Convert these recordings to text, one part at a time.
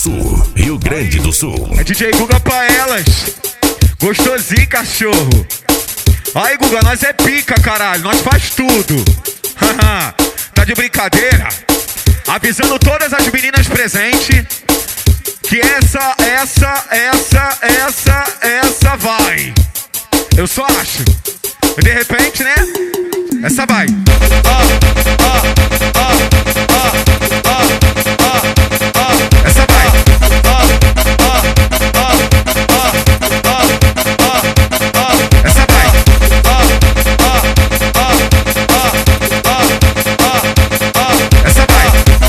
Sul, Rio Grande do Sul. É DJ Guga pra elas. Gostosinho, cachorro. Aí, Guga, nós é pica, caralho. Nós faz tudo. Tá de brincadeira? Avisando todas as meninas presentes que essa vai. Eu só acho. De repente, né? Essa vai. Essa vai. Essa vai. Essa vai.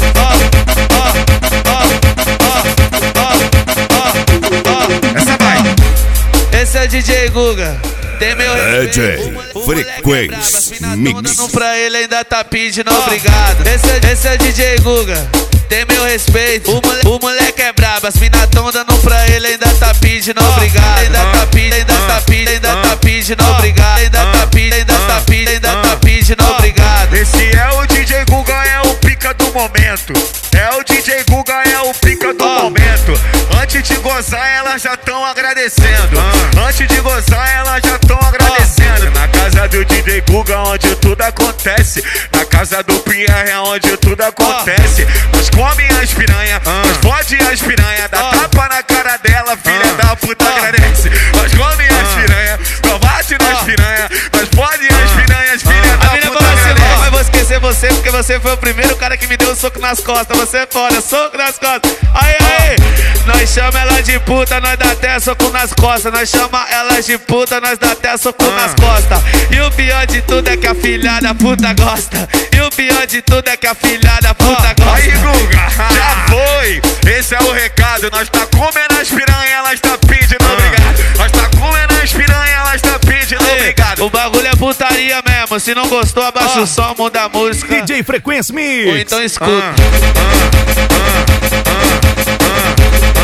Essa vai. Esse é DJ Guga. Tem meu DJ Frequência Mix. Pra ele ainda tá pedindo obrigado. Esse é DJ Guga. Tem meu respeito. O moleque é brabo. As mina tão dando pra ele ainda tá pedindo obrigado. Ainda tá pedindo obrigado. Ainda tá pedindo obrigado. Esse é o DJ Guga, é o pica do momento. É o DJ Guga, é o pica do momento. Antes de gozar, elas já tão agradecendo. Antes de gozar, elas já tão agradecendo. Na casa do DJ Guga, onde tudo acontece. Na casa do Pierre, é onde tudo acontece. Nós come as piranha, nós fode as piranha. Dá tapa na cara dela, filha da puta agradece. Nós come as piranha, nós bate nas piranha. Nós fode as piranhas, filha da puta agradece. Mas vou esquecer você, porque você foi o primeiro cara que me deu um soco nas costas. Você é foda, soco nas costas. Aí, aí. Nós chama ela de puta, nós dá até soco nas costas. Nós chama ela de puta, nós dá até soco nas costas. E o pior de tudo é que a filha da puta gosta. E o pior de tudo é que a filha da puta gosta. Aí, Guga, já foi. Esse é o recado. Nós tá comendo as piranha, elas tá pedindo obrigado. Nós tá comendo as piranha, elas tá pedindo obrigado. O bagulho é putaria mesmo. Se não gostou, abaixa o som, muda a música. DJ Frequência Mix. Ou então escuta.